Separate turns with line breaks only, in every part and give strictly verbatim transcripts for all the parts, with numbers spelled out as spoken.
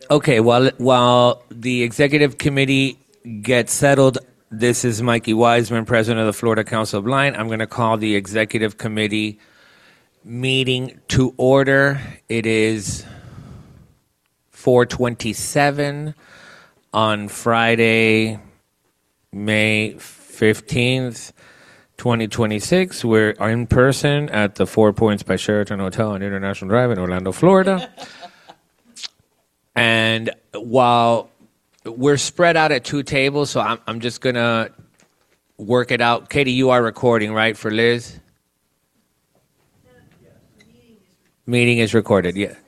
Okay, while while the executive committee gets settled, this is Mikey Wiseman, president of the Florida Council of Blind. I'm going to call the executive committee meeting to order. It is four twenty-seven on Friday, May fifteenth, twenty twenty-six. We're in person at the Four Points by Sheraton Hotel on International Drive in Orlando, Florida. And while we're spread out at two tables, so I'm, I'm just going to work it out. Katie, you are recording, right, for Liz? Meeting is recorded, yeah.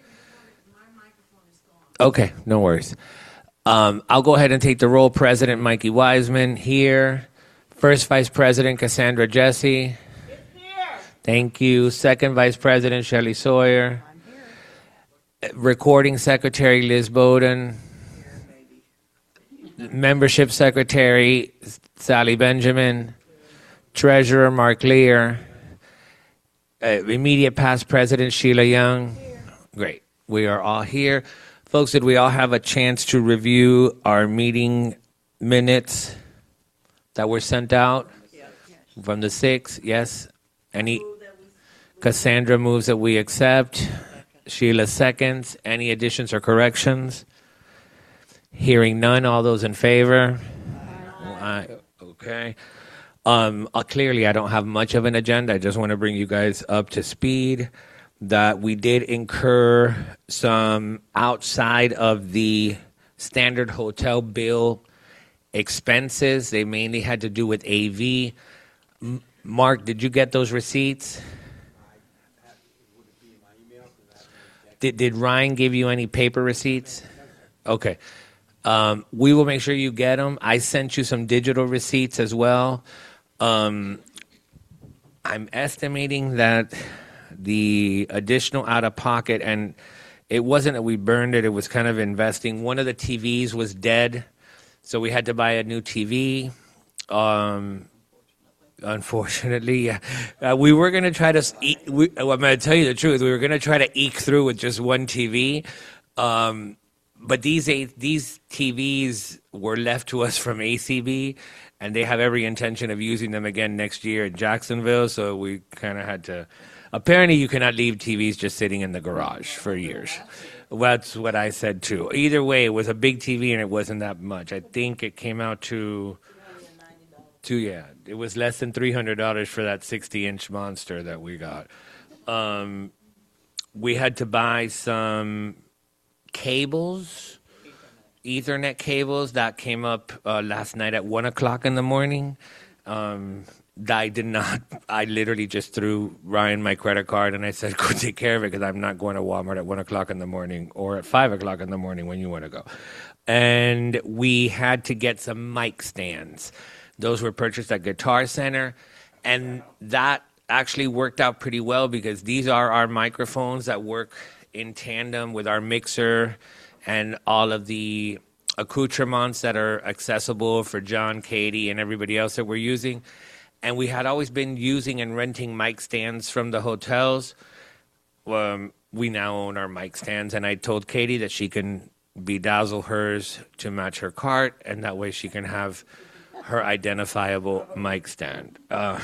Okay, no worries. Um, I'll go ahead and take the roll. President Mikey Wiseman here. First Vice President Cassandra Jesse. Here. Thank you. Second Vice President Shelley Sawyer. I'm here. Recording Secretary Liz Bowden. Here, Membership Secretary Sally Benjamin. Treasurer Mark Lear. Uh, immediate past President Sheila Young. Here. Great. We are all here. Folks, did we all have a chance to review our meeting minutes that were sent out from the sixth? Yes. Any? Cassandra moves that we accept. Sheila seconds. Any additions or corrections? Hearing none. All those in favor? Aye. Okay. Um, uh, clearly, I don't have much of an agenda. I just want to bring you guys up to speed that we did incur some outside of the standard hotel bill expenses. They mainly had to do with A V. M- Mark, did you get those receipts? Did, did Ryan give you any paper receipts? Okay. Um, we will make sure you get them. I sent you some digital receipts as well. Um, I'm estimating that the additional out-of-pocket, and it wasn't that we burned it, it was kind of investing. One of the T Vs was dead, so we had to buy a new T V. Um, unfortunately, yeah. Uh, we were going to try to, e- we, well, I'm going to tell you the truth, we were going to try to eke through with just one T V, um, but these eight, these T Vs were left to us from A C B, and they have every intention of using them again next year in Jacksonville, so we kind of had to. Apparently, you cannot leave T Vs just sitting in the garage for years. That's what I said, too. Either way, it was a big T V, and it wasn't that much. I think it came out to, to yeah, it was less than three hundred dollars for that sixty-inch monster that we got. Um, we had to buy some cables, Ethernet cables. That came up uh, last night at one o'clock in the morning. Um I did not, I literally just threw Ryan my credit card and I said, go take care of it because I'm not going to Walmart at one o'clock in the morning or at five o'clock in the morning when you want to go. And we had to get some mic stands. Those were purchased at Guitar Center. And that actually worked out pretty well because these are our microphones that work in tandem with our mixer and all of the accoutrements that are accessible for John, Katie, and everybody else that we're using. And we had always been using and renting mic stands from the hotels. Um, we now own our mic stands, and I told Katie that she can bedazzle hers to match her cart, and that way she can have her identifiable mic stand. Uh,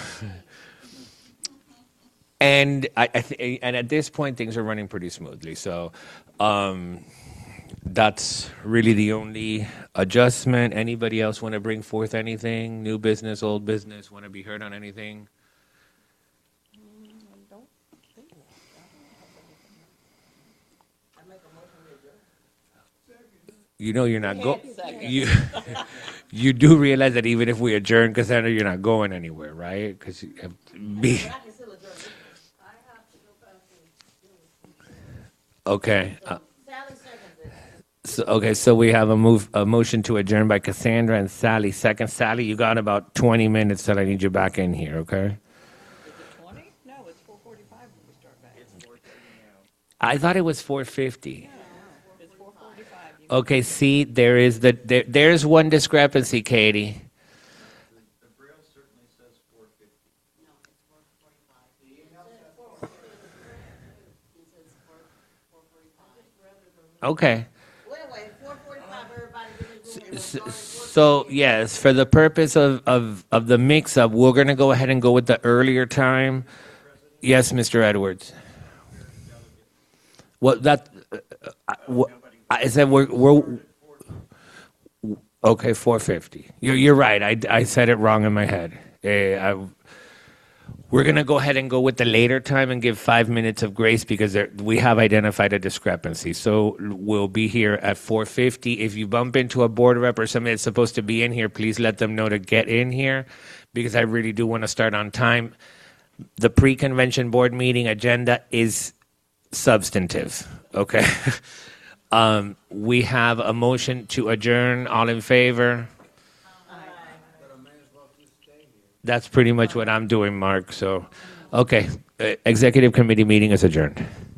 and I, I th- and at this point, things are running pretty smoothly. So um, that's really the only adjustment. Anybody else want to bring forth anything? New business, old business, want to be heard on anything? You know you're not going. You you do realize that even if we adjourn, Cassandra, you're not going anywhere, right? Because you have to be. Okay. Uh, So, okay, so we have a move, a motion to adjourn by Cassandra and Sally. Second, Sally, you got about twenty minutes till I need you back in here, okay?
Is it twenty? No, it's four forty-five when we start back. It's four thirty now.
I thought it was four fifty.
No, it's four forty-five.
Okay, see, there is the there, there's one discrepancy, Katie.
The Braille certainly says four fifty.
No, it's four forty-five. The email says four fifty. It says four forty-five.
Okay.
Well, anyway,
So yes, for the purpose of, of, of the mix-up, we're going to go ahead and go with the earlier time. Yes, Mister Edwards. Well, that uh, I, wh- I said we're we're okay. Four fifty. You're you're right. I, I said it wrong in my head. Eh, I, we're going to go ahead and go with the later time and give five minutes of grace because there, we have identified a discrepancy. So we'll be here at four fifty. If you bump into a board rep or somebody that's supposed to be in here, please let them know to get in here because I really do want to start on time. The pre-convention board meeting agenda is substantive, okay? um, we have a motion to adjourn. All in favor? That's pretty much what I'm doing, Mark. So, okay, uh, executive committee meeting is adjourned.